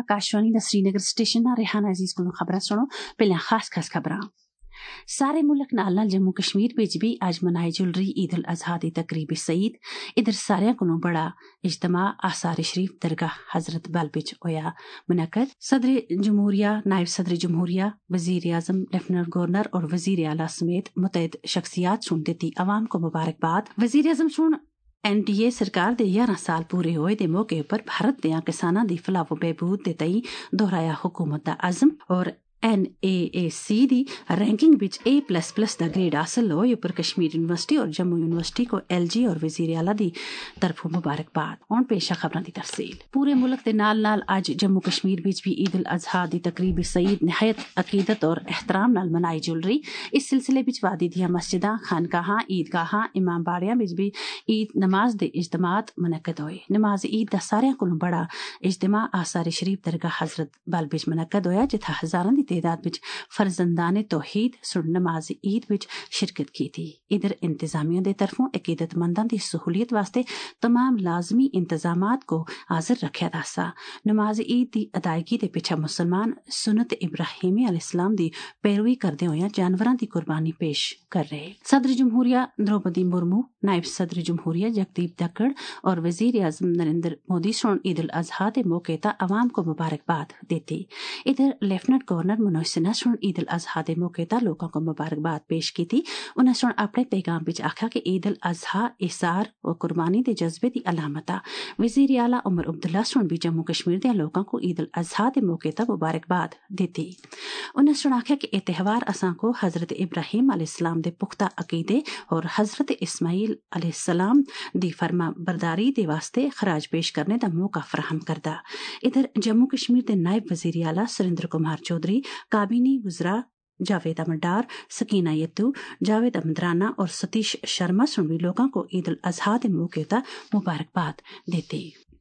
आकाशवाणी दा श्रीनगर स्टेशन रेहाना अजीज को खबरां सुनो। पहले खास खबरां। सारे मुल्क नाल नाल जम्मू कश्मीर विच भी अज मनाई जुल रही ईद उल अजहा दी तकरीब सईद इधर सारियां कोलों बड़ा इज्तमा आसार शरीफ दरगाह हजरत बल विच होया मुनक्कद। सदर जमहूरिया, नायब सदर जमहूरिया, वजीर आजम, लेफ्टिनेंट गवर्नर और वजीर आला समेत मुतअद्दिद शख्सियात सुन दित्ती अवाम को मुबारकबाद। वजीर आजम सुन NDA सरकार दे 11 साल पूरे होए दे मौके पर भारत दियां किसानां दी फलाह व बहबूद दे तई दोहराया हुकूमत दा अज़म और NAAC दी रैंकिंग विच A++ दा ग्रेड हासिल होए उपर कश्मीर यूनिवर्सिटी और जम्मू यूनिवर्सिटी को LG और वजीर आला दी तरफों मुबारकबाद। हुण पेशा खबरां दी तफसील। पूरे मुल्क दे नाल नाल अज जम्मू कश्मीर विच भी ईद उल अजहा दी तकरीब सईद निहायत अकीदत और एहतराम नाल मनाई जुल रही। इस सिलसिले विच वादी दियां मस्जिदां, खानकाहां, ईदगाहां, इमाम बाड़ियां विच भी ईद नमाज दे इज्तमात मुनक्कद होए। नमाज ईद दा सारियां कोलों बड़ा इज्तमा आसार शरीफ दरगाह हजरत बल विच मुनक्कद होया जिथा हजारां दी तादाद विच फर्जंदाने तौहीद सुन नमाज ईद विच शिरकत की थी। इधर इंतजामिया दे तरफों अकीदतमंदां दी सहूलियत वास्ते तमाम लाजमी इंतजामात को हाजिर रखा दा। नमाज ईद दी अदायगी दे पिछा मुसलमान सुन्नत इब्राहिमी अलैहिस्सलाम दी पैरवी करदे होया जानवरां दी कुर्बानी पेश कर रहे। सदर जमहूरिया द्रौपदी मुर्मू, नायब सदर जमहूरिया जगदीप धक्कड़ और वजीर आजम नरेंद्र मोदी सुन ईद उल अजहा दे मौके ता अवाम को मुबारकबाद देती। इधर लेफ्टिनेंट गवर्नर मनोज सिन्हा सुन ईद उल अजहा दे मौके ता लोगों को मुबारकबाद पेश की थी। उन्हें सुन अपने पैगाम विच आख्या कि ईद उल अजहा इसार और कुर्बानी दे जज्बे दी अलामत आ। वजीर आला उमर अब्दुल्ला सुन भी जम्मू कश्मीर दे लोगों को ईद उल अजहा दे मौके ता मुबारकबाद देती। उन्हें सुन आख्या कि यह त्योहार असां को हजरत इब्राहिम अलैहिस्सलाम दे पुख्ता अकीदे और हजरत इस्माइल अलैहिस्सलाम दी फरमा बरदारी दे वास्ते खराज पेश करने दा मौका फराहम करदा। इधर जम्मू कश्मीर दे नायब वजीर आला सुरेंद्र कुमार चौधरी, काबीनी वज़रा जावेद अमडार, सकीना यत्तू, जावेद अमदराना और सतीश शर्मा सुन भी लोगों को ईद उल अजहा दे मौके ता मुबारकबाद देते।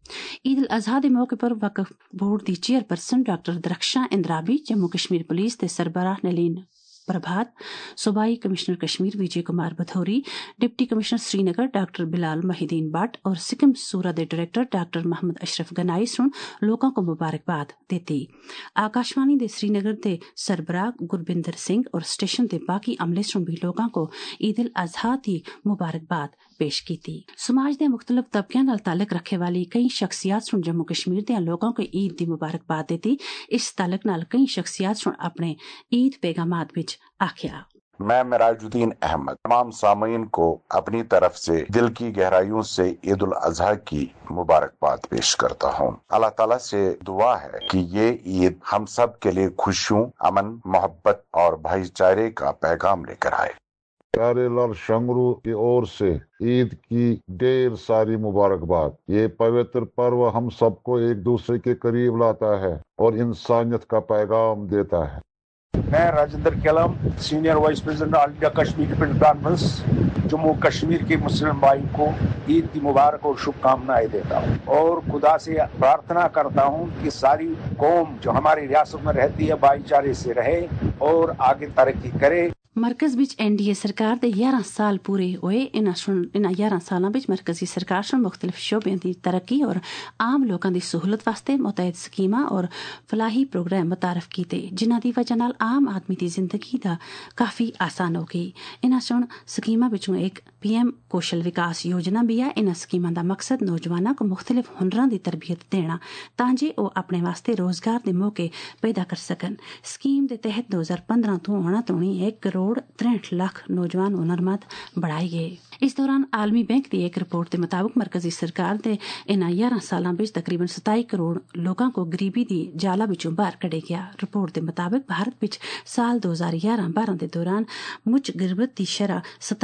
ईद उल अजहा दे मौके पर वक्फ बोर्ड दी chairperson doctor Darakhshan Andrabi, Jammu Kashmir police दे सरबराह नलीन प्रभात, सूबाई commissioner Kashmir Vijay Kumar Bhathori, deputy commissioner Srinagar doctor Bilal Mohiuddin Bhat और सिक्किम सूरा दे डायरेक्टर डॉक्टर मोहम्मद अशरफ गनाई सुन लोगों को मुबारकबाद देती। आकाशवाणी दे श्रीनगर दे सरबराह गुरबिंदर सिंह और स्टेशन दे बाकी अमले सुन भी लोगों को ईद उल अजहा दी मुबारकबाद पेश की थी। समाज दे मुख्तलिफ तबकियां नाल ताल्लुक रखे वाली कई शख्सियात सुन जम्मू कश्मीर दे लोगों को ईद दी मुबारकबाद देती। इस ताल्लुक नाल कई शख्सियात सुन अपने ईद पैगामात विच आख्या। मैं मिराजुद्दीन अहमद तमाम सामीन को अपनी तरफ से दिल की गहराइयों से ईद उल अजहा की मुबारकबाद पेश करता हूँ। अल्लाह ताला से दुआ है कि ये ईद हम सब के लिए खुशियों, अमन, मोहब्बत और भाईचारे का पैगाम लेकर आए। प्यारेलाल शंगरू की ओर से ईद की ढेर सारी मुबारकबाद। ये पवित्र पर्व हम सबको एक दूसरे के करीब लाता है और इंसानियत का पैगाम देता है। मैं Rajendra Kelam, senior vice president all India Kashmir defence conference, Jammu Kashmir के मुस्लिम भाई को ईद की मुबारक और शुभकामनाएं देता हूँ और खुदा से प्रार्थना करता हूँ कि सारी कौम जो हमारी रियासत में रहती है भाईचारे से रहे और आगे तरक्की करे। मरकज विच NDA सरकार दे 11 साल पूरे होए। इन्हां 11 सालां विच मरकजी सरकार सुन मुख्तलिफ शोबें दी तरक्की और आम लोकां दी सहूलत वास्ते मुतअद्दिद स्कीमां और फलाही प्रोग्राम मुतारफ कीते जिन्हां दी वजह नाल आम आदमी दी जिंदगी दा काफी आसान हो गई। इन्हां सुन स्कीमां विचों एक PM कौशल विकास योजना भी है। इन्हां स्कीमां दा मकसद नौजवानां को मुख्तलिफ हुनरां दी तरबियत देना तां जे ओह अपने वास्ते रोजगार दे मौके पैदा कर सकन। स्कीम दे तहत 2015 तो होना तोणी 1 करोड़ 63 लाख नौजवान हुनरमंद बढ़ाए गए। इस दौरान आलमी बैंक की एक रिपोर्ट के मुताबिक मरकजी सरकार दे इन्हां 11 सालां विच तकरीबन 27 करोड़ लोगों को गरीबी दी जाला विचों बाहर कढ़े गया। रिपोर्ट के मुताबिक भारत विच साल 2011-12 के दौरान मुच गिरबत की शरह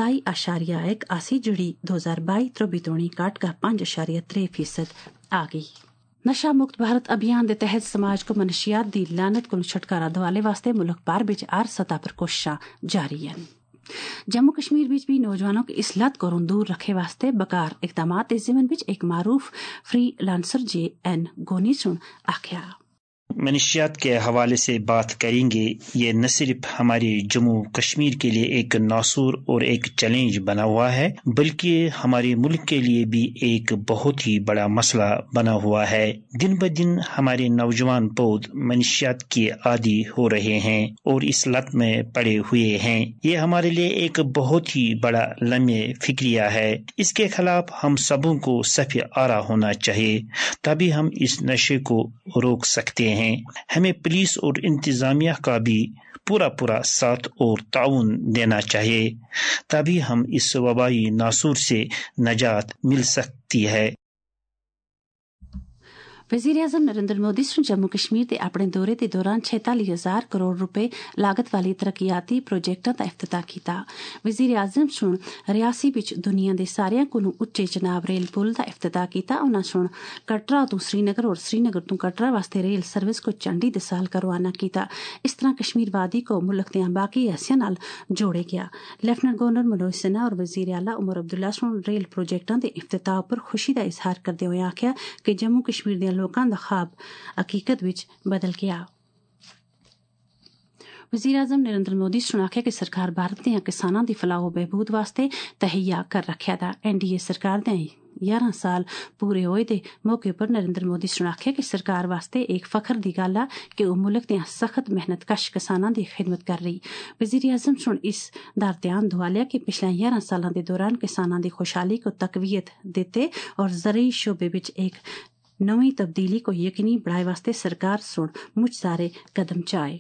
27.1 आसी जिहड़ी 2022-23 तोणी घट कर 5.3% आ गई। नशा मुक्त भारत अभियान के तहत समाज को मनशियात दी लानत को छुटकारा दिवाने वास्ते मुल्क भर विच हर सतह पर कोशिशां जारी हैं। जम्मू कश्मीर विच भी नौजवानों की इस लत को दूर रखे वास्ते बकार इकदामात दे ज़िमन विच एक मारूफ फ्री लांसर JN गोनी सुन आख्या। منشیات کے حوالے سے بات کریں گے، یہ نہ صرف ہمارے جموں کشمیر کے لیے ایک ناسور اور ایک چیلنج بنا ہوا ہے، بلکہ ہمارے ملک کے لیے بھی ایک بہت ہی بڑا مسئلہ بنا ہوا ہے۔ دن بدن ہمارے نوجوان پود منشیات کے عادی ہو رہے ہیں اور اس لت میں پڑے ہوئے ہیں۔ یہ ہمارے لیے ایک بہت ہی بڑا لمحہ فکریہ ہے۔ اس کے خلاف ہم سبوں کو صف آرا ہونا چاہیے، تبھی ہم اس نشے کو روک سکتے ہیں۔ ہمیں پولیس اور انتظامیہ کا بھی پورا ساتھ اور تعاون دینا چاہیے، تبھی ہم اس وبائی ناسور سے نجات مل سکتی ہے۔ وزیر اعظم نریندر مودی سن جموں کشمیر کے اپنے دورے کے دوران 46,000 کروڑ روپے لاگت والی ترقیاتی پروجیکٹوں کا افتتاح کیتا۔ وزیر اعظم سن ریاسی وچ دنیا دے ساریاں کولوں اچے چناب ریل پل کا افتتاح کیتا۔ انہاں سن کٹرا تو سری نگر اور سری نگر تو کٹرا واسطے ریل سروس کو چنڈی دے سال کا روانہ کیتا۔ اس طرح کشمیر وادی کو ملک دیاں باقی حصیاں نال جوڑے گیا۔ لیفٹیننٹ گورنر منوج سنہا اور وزیر اعلیٰ عمر عبداللہ سن ریل پروجیکٹوں کے افتتاح پر خوشی کا اظہار کرتے ہوئے آخیا کہ جموں کشمیر دے لوکاں دا خواب حقیقت وچ بدل گیا۔ وزیر اعظم نریندر مودی نے آخیا کہ سرکار بھارت دیا کسانوں کی فلاح و بہبود واسطے تہیا کر رکھا تھا۔ NDA سرکار دے 11 سال پورے ہوئے دے موقع پر نریندر مودی نے آخیا کہ سرکار واسطے ایک فخر دی گل ہے کہ وہ ملک دیا سخت محنت کش کسانوں کی خدمت کر رہی۔ وزیر اعظم نے اس دار دھیان دوایا کہ پچھلے 11 سالوں کے دوران کسانوں کی خوشحالی کو تقویت دیتے اور زرعی شعبے وچ ایک نویں تبدیلی کو یقینی بڑھائے واسطے سرکار سن مجھ سارے قدم چائے۔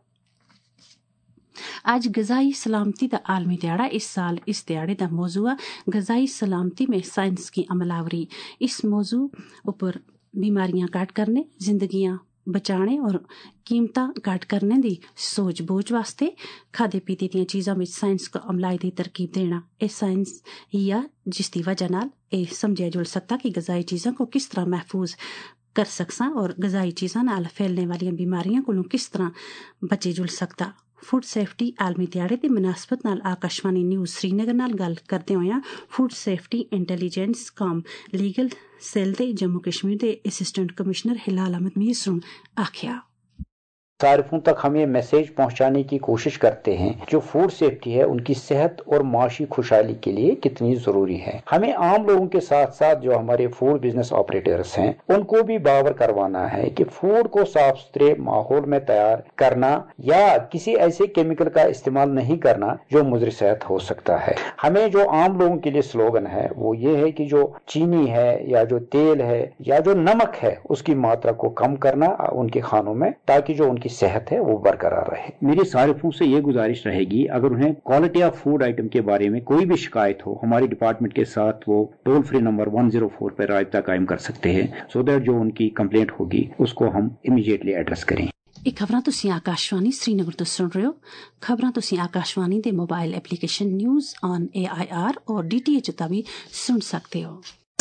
آج غذائی سلامتی کا عالمی دیہڑا۔ اس سال اس دیہڑے کا موضوع غذائی سلامتی میں سائنس کی عمل آوری۔ اس موضوع پر بیماریاں کٹ کرنے، زندگیاں بچانے اور قیمتاں گھٹ کرنے دی سوچ بوجھ واسطے کھادے پیتے دیا چیزاں میں سائنس کو عملائی دی ترکیب دینا۔ اے سائنس ہی آ جس دی وجہ نال اے سمجھا جل سکتا کہ غذائی چیزوں کو کس طرح محفوظ کر سکساں اور غذائی چیزاں نال پھیلنے والی بیماریاں کو کس طرح بچے جل سکتا۔ فوڈ سیفٹی عالمی دیہڑے دی مناسبت نال آکاشوانی نیوز سری نگر نال گل کردے ہویا food safety intelligence cum legal cell دے جموں کشمیر دے اسسٹنٹ کمشنر ہلال احمد میر سن آکھیا صارفوں تک ہم یہ میسیج پہنچانے کی کوشش کرتے ہیں جو فوڈ سیفٹی ہے ان کی صحت اور معاشی خوشحالی کے لیے کتنی ضروری ہے۔ ہمیں عام لوگوں کے ساتھ ساتھ جو ہمارے فوڈ بزنس آپریٹرز ہیں ان کو بھی باور کروانا ہے کہ فوڈ کو صاف ستھرے ماحول میں تیار کرنا یا کسی ایسے کیمیکل کا استعمال نہیں کرنا جو مضر صحت ہو سکتا ہے۔ ہمیں جو عام لوگوں کے لیے سلوگن ہے وہ یہ ہے کہ جو چینی ہے یا جو تیل ہے یا جو نمک ہے اس کی ماترا کو کم کرنا ان کے کھانوں میں، تاکہ جو ان کی صحت ہے وہ برقرار رہے۔ میرے صارفوں سے یہ گزارش رہے گی اگر انہیں کوالٹی آف فوڈ آئٹم کے بارے میں کوئی بھی شکایت ہو ہماری ڈپارٹمنٹ کے ساتھ وہ ٹول فری نمبر 104 پر رابطہ قائم کر سکتے ہیں سو دیٹ جو ان کی کمپلینٹ ہوگی اس کو ہم امیڈیٹلی ایڈریس کریں۔ یہ خبراں تسی آکاشوانی سری نگر تو سن رہے ہو۔ خبراں تسی آکاشوانی دے mobile application news on AIR اور DTH تے بھی سن سکتے ہو۔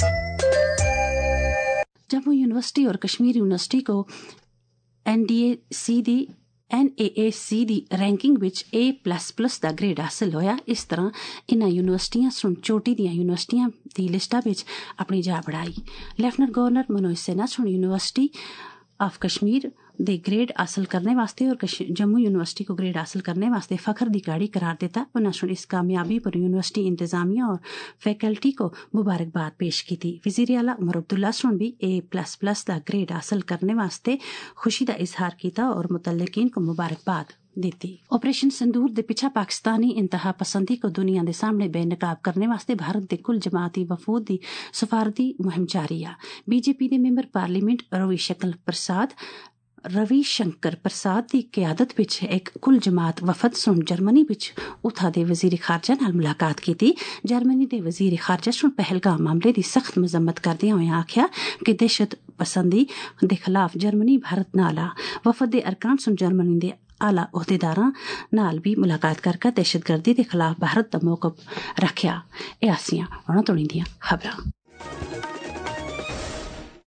جموں یونیورسٹی اور کشمیر یونیورسٹی کو NAAC دی رینکنگ وچ A++ دا گریڈ حاصل ہویا۔ اس طرح انہاں یونیورسٹیاں سن چوٹی دیاں یونیورسٹیاں دی لسٹا وچ اپنی جا بڑھائی۔ لیفٹیننٹ گورنر منوج سنہا سن یونیورسٹی آف کشمیر دے گریڈ حاصل کرنے واسطے اور جموں یونیورسٹی کو گریڈ حاصل کرنے واسطے فخر دی گاڑی قرار دیتا۔ انہوں نے اس کامیابی پر یونیورسٹی انتظامیہ اور فیکلٹی کو مبارکباد پیش کی تھی۔ وزیر اعلیٰ عمر عبداللہ سن بھی A++ دا گریڈ حاصل کرنے واسطے خوشی دا اظہار کیتا اور متعلقین کو مبارکباد دیتی۔ آپریشن سندور دے پیچھا پاکستانی انتہا پسندی کو دنیا دے سامنے بے نقاب کرنے واسطے بھارت دے کل جماعتی وفود دی سفارتی مہم جاری ہے۔ BJP دے ممبر پارلیمنٹ روی شنکر پرساد دی قیادت وچ ایک کل جماعت وفد سن جرمنی وچ اتھا دے وزیر خارجہ نال ملاقات کی۔ جرمنی دے وزیر خارجہ سن پہلگام معاملے دی سخت مذمت کردے ہوئے آکھیا کہ دہشت پسندی دے خلاف جرمنی بھارت نال وفد دے ارکان سن جرمنی دے اعلیٰ عہدیداراں نال بھی ملاقات کر کے دہشت گردی دے خلاف بھارت دا موقف رکھیا۔ اے آسیاں انہاں تو دیاں خبراں۔